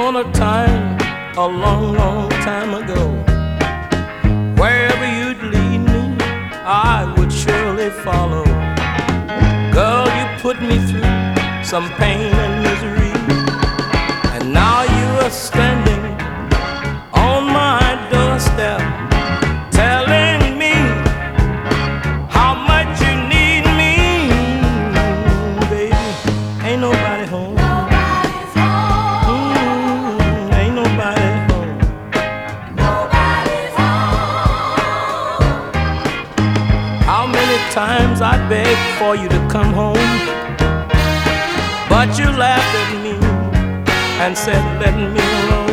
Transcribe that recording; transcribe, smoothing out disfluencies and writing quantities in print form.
on a time, a long, long time ago, wherever you'd lead me, I would surely follow. Girl, you put me through some pain and misery, and now you are standing on my doorstep, telling me how much you need me. Baby, ain't nobody home. Nobody's home. Ain't nobody home. Nobody's home. How many times I begged for you to come home, but you laughed at me and said, let me alone.